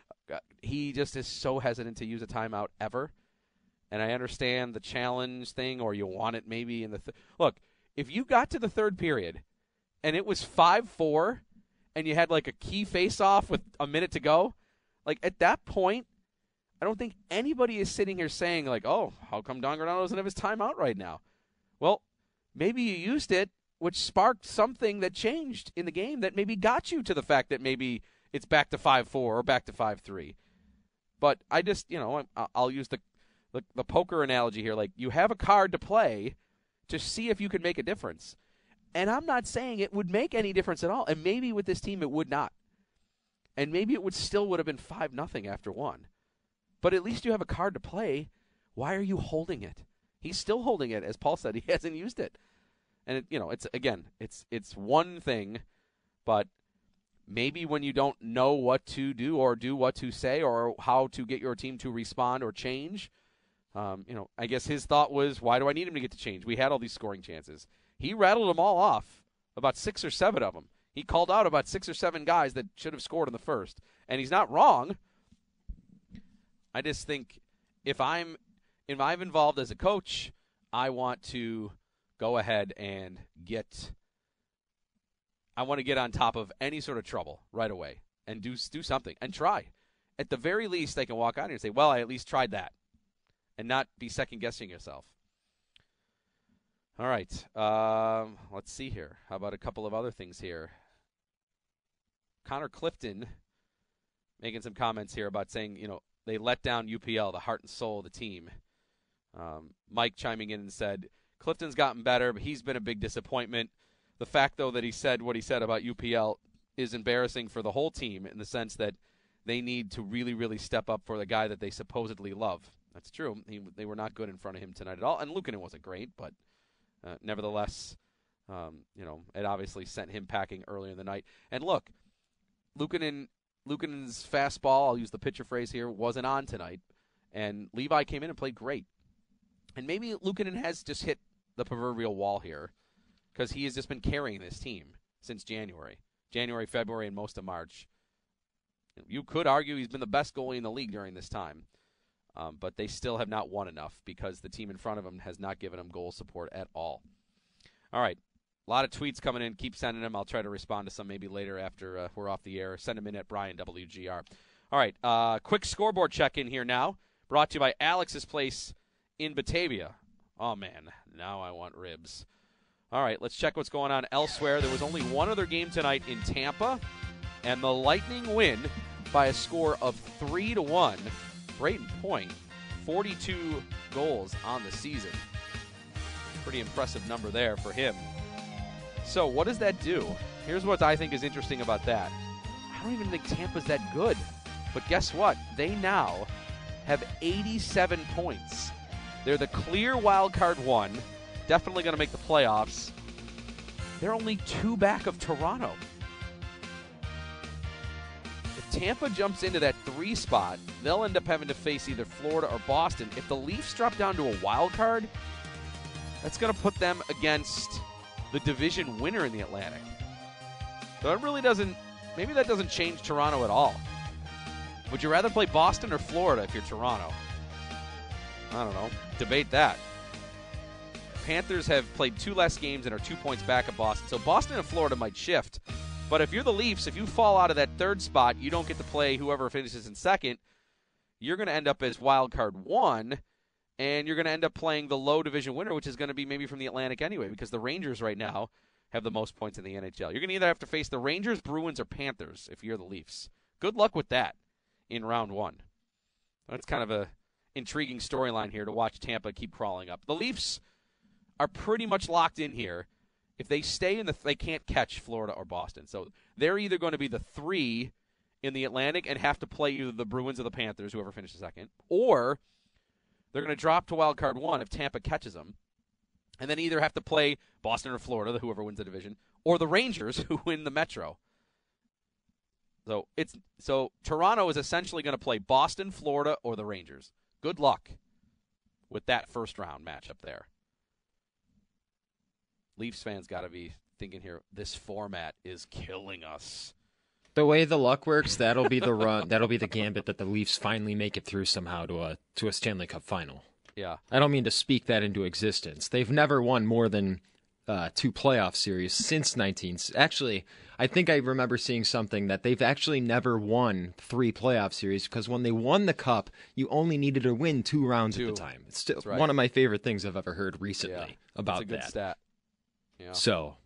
He just is so hesitant to use a timeout ever. And I understand the challenge thing, or you want it maybe in the th- look. If you got to the third period and it was five four, and you had like a key face-off with a minute to go, like at that point, I don't think anybody is sitting here saying like, "Oh, how come Don Granato doesn't have his timeout right now?" Well, maybe you used it, which sparked something that changed in the game that maybe got you to the fact that maybe it's back to five four or back to five three. But I just, you know, I'll use the, the the poker analogy here. Like, you have a card to play to see if you can make a difference. And I'm not saying it would make any difference at all. And maybe with this team it would not. And maybe it would still would have been five nothing after one. But at least you have a card to play. Why are you holding it? He's still holding it. As Paul said, he hasn't used it. And, it, you know, it's again, it's it's one thing, but maybe when you don't know what to do or do what to say or how to get your team to respond or change, um, you know, I guess his thought was, why do I need him to get to change? We had all these scoring chances. He rattled them all off, about six or seven of them. He called out about six or seven guys that should have scored in the first. And he's not wrong. I just think if I'm if I'm involved as a coach, I want to go ahead and get I want to get on top of any sort of trouble right away and do do something and try. At the very least, they can walk out here and say, well, I at least tried that, and not be second-guessing yourself. All right. Um, let's see here. How about a couple of other things here? Connor Clifton making some comments here about saying, you know, they let down U P L, the heart and soul of the team. Um, Mike chiming in and said, Clifton's gotten better, but he's been a big disappointment. The fact, though, that he said what he said about U P L is embarrassing for the whole team in the sense that they need to really, really step up for the guy that they supposedly love. That's true. He, they were not good in front of him tonight at all. And Luukkonen wasn't great, but uh, nevertheless, um, you know, it obviously sent him packing earlier in the night. And look, Luukkonen, Luukkonen's fastball, I'll use the pitcher phrase here, wasn't on tonight. And Levi came in and played great. And maybe Luukkonen has just hit the proverbial wall here because he has just been carrying this team since January. January, February, and most of March. You could argue he's been the best goalie in the league during this time. Um, but they still have not won enough because the team in front of him has not given him goal support at all. All right. A lot of tweets coming in. Keep sending them. I'll try to respond to some maybe later after uh, we're off the air. Send them in at Brian W G R. All right. Uh, quick scoreboard check-in here now. Brought to you by Alex's Place in Batavia. Oh, man. Now I want ribs. All right. Let's check what's going on elsewhere. There was only one other game tonight in Tampa, and the Lightning win by a score of three to one. Brayden Point, forty-two goals on the season. Pretty impressive number there for him. So what does that do? Here's what I think is interesting about that. I don't even think Tampa's that good. But guess what? They now have eighty-seven points. They're the clear wild card one. Definitely going to make the playoffs. They're only two back of Toronto. If Tampa jumps into that three spot, they'll end up having to face either Florida or Boston. If the Leafs drop down to a wild card, that's going to put them against the division winner in the Atlantic. So it really doesn't, maybe that doesn't change Toronto at all. Would you rather play Boston or Florida if you're Toronto? I don't know. Debate that. Panthers have played two less games and are two points back of Boston. So Boston and Florida might shift. But if you're the Leafs, if you fall out of that third spot, you don't get to play whoever finishes in second, you're going to end up as wild card one, and you're going to end up playing the low division winner, which is going to be maybe from the Atlantic anyway, because the Rangers right now have the most points in the N H L. You're going to either have to face the Rangers, Bruins, or Panthers if you're the Leafs. Good luck with that in round one. That's kind of a intriguing storyline here to watch Tampa keep crawling up. The Leafs are pretty much locked in here. If they stay in the, they can't catch Florida or Boston. So they're either going to be the three in the Atlantic and have to play either the Bruins or the Panthers, whoever finishes second, or they're going to drop to wild card one if Tampa catches them, and then either have to play Boston or Florida, whoever wins the division, or the Rangers, who win the Metro. So it's so Toronto is essentially going to play Boston, Florida, or the Rangers. Good luck with that first round matchup there. Leafs fans got to be thinking here, this format is killing us. The way the luck works, that'll be the run. That'll be the gambit that the Leafs finally make it through somehow to a to a Stanley Cup final. Yeah, I don't mean to speak that into existence. They've never won more than uh, two playoff series since nineteen. Actually, I think I remember seeing something that they've actually never won three playoff series because when they won the Cup, you only needed to win two rounds two. at the time. It's still right. One of my favorite things I've ever heard recently yeah, about that's a good that. Stat. Yeah. So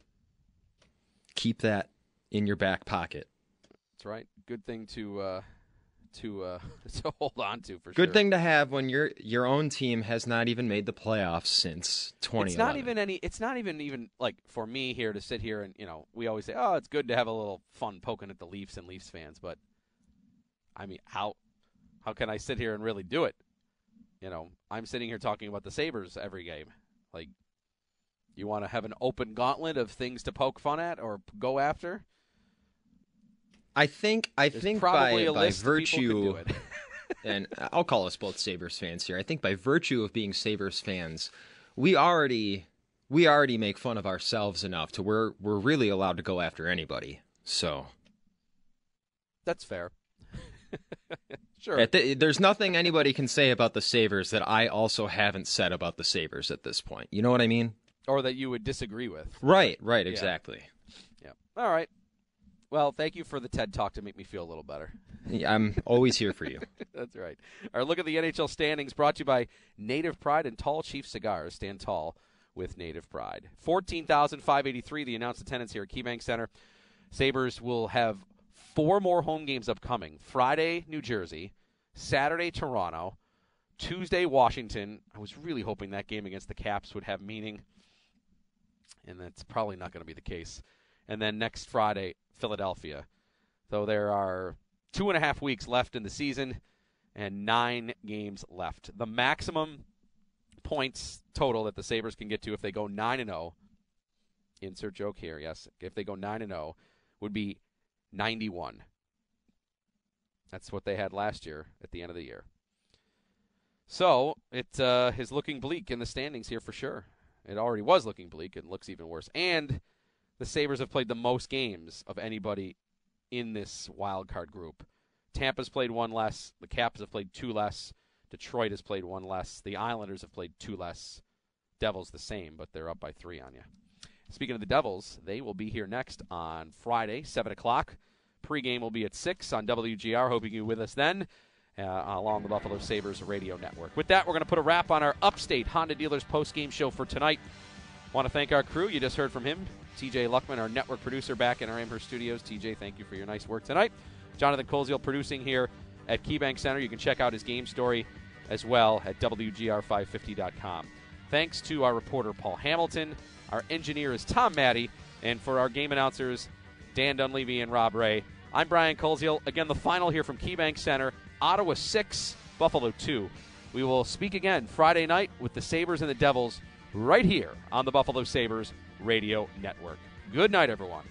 keep that in your back pocket. That's right. Good thing to uh, to uh, to hold on to for Good sure. Good thing to have when your your own team has not even made the playoffs since twenty eleven. It's not even any. It's not even even like for me here to sit here and you know we always say, oh, it's good to have a little fun poking at the Leafs and Leafs fans, but I mean, how how can I sit here and really do it? You know, I'm sitting here talking about the Sabres every game. Like, you want to have an open gauntlet of things to poke fun at or go after? I think I There's think probably by, a by list of people who virtue, could do it. and I'll call us both Sabres fans here. I think by virtue of being Sabres fans, we already we already make fun of ourselves enough to where we're really allowed to go after anybody. So that's fair. Sure. At the, there's nothing anybody can say about the Sabres that I also haven't said about the Sabres at this point. You know what I mean? Or that you would disagree with. Right, right, Yeah. exactly. Yeah. All right. Well, thank you for the TED Talk to make me feel a little better. Yeah, I'm always here for you. That's right. Our look at the N H L standings brought to you by Native Pride and Tall Chief Cigars. Stand tall with Native Pride. fourteen thousand five hundred eighty-three, the announced attendance here at KeyBank Center. Sabres will have four more home games upcoming. Friday, New Jersey. Saturday, Toronto. Tuesday, Washington. I was really hoping that game against the Caps would have meaning, and that's probably not going to be the case. And then next Friday, Philadelphia. So there are two and a half weeks left in the season and nine games left. The maximum points total that the Sabres can get to if they go nine and oh, insert joke here, yes, if they go nine and oh, would be ninety-one. That's what they had last year at the end of the year. So it uh, is looking bleak in the standings here for sure. It already was looking bleak. It looks even worse. And the Sabres have played the most games of anybody in this wild card group. Tampa's played one less. The Caps have played two less. Detroit has played one less. The Islanders have played two less. Devils the same, but they're up by three on you. Speaking of the Devils, they will be here next on Friday, seven o'clock. Pre-game will be at six on W G R. Hoping you're with us then uh, along the Buffalo Sabres radio network. With that, we're going to put a wrap on our Upstate Honda Dealers post-game show for tonight. Want to thank our crew. You just heard from him, T J Luckman, our network producer back in our Amherst studios. T J, thank you for your nice work tonight. Jonathan Koziel producing here at KeyBank Center. You can check out his game story as well at W G R five fifty dot com. Thanks to our reporter, Paul Hamilton. Our engineer is Tom Maddie. And for our game announcers, Dan Dunleavy and Rob Ray, I'm Brian Koziel. Again, the final here from KeyBank Center. Ottawa six, Buffalo two. We will speak again Friday night with the Sabres and the Devils right here on the Buffalo Sabres radio network. Good night, everyone.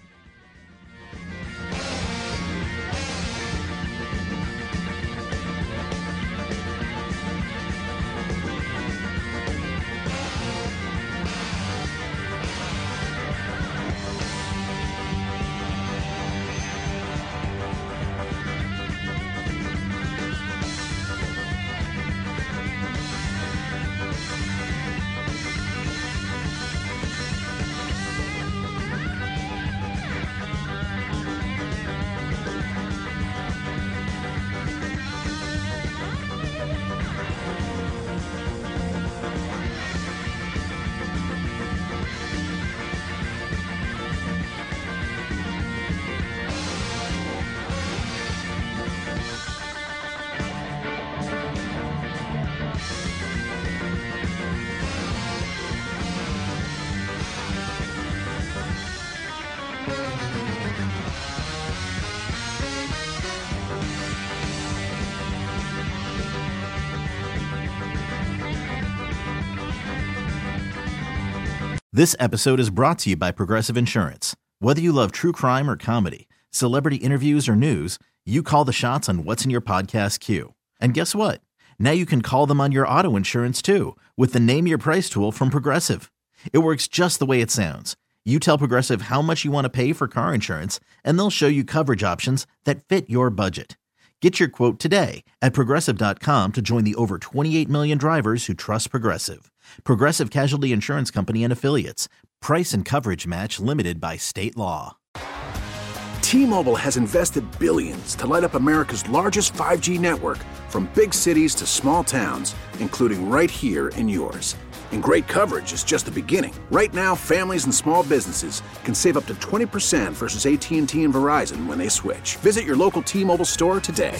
This episode is brought to you by Progressive Insurance. Whether you love true crime or comedy, celebrity interviews or news, you call the shots on what's in your podcast queue. And guess what? Now you can call them on your auto insurance too with the Name Your Price tool from Progressive. It works just the way it sounds. You tell Progressive how much you want to pay for car insurance, and they'll show you coverage options that fit your budget. Get your quote today at Progressive dot com to join the over twenty-eight million drivers who trust Progressive. Progressive Casualty Insurance Company and Affiliates. Price and coverage match limited by state law. T-Mobile has invested billions to light up America's largest five G network, from big cities to small towns, including right here in yours. And great coverage is just the beginning. Right now, families and small businesses can save up to twenty percent versus A T and T and Verizon when they switch. Visit your local T-Mobile store today.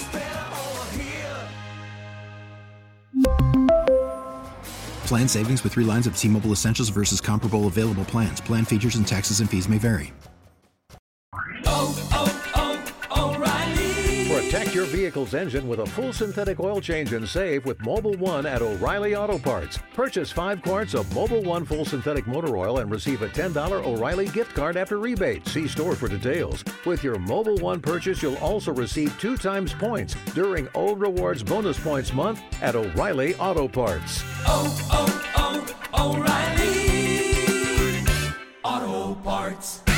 Plan savings with three lines of T-Mobile Essentials versus comparable available plans. Plan features and taxes and fees may vary. Oh, oh, O'Reilly. Protect your vehicle's engine with a full synthetic oil change and save with Mobil one at O'Reilly Auto Parts. Purchase five quarts of Mobil one full synthetic motor oil and receive a ten dollars O'Reilly gift card after rebate. See store for details. With your Mobil one purchase, you'll also receive two times points during O Rewards Bonus Points Month at O'Reilly Auto Parts. Oh, oh, oh, O'Reilly Auto Parts.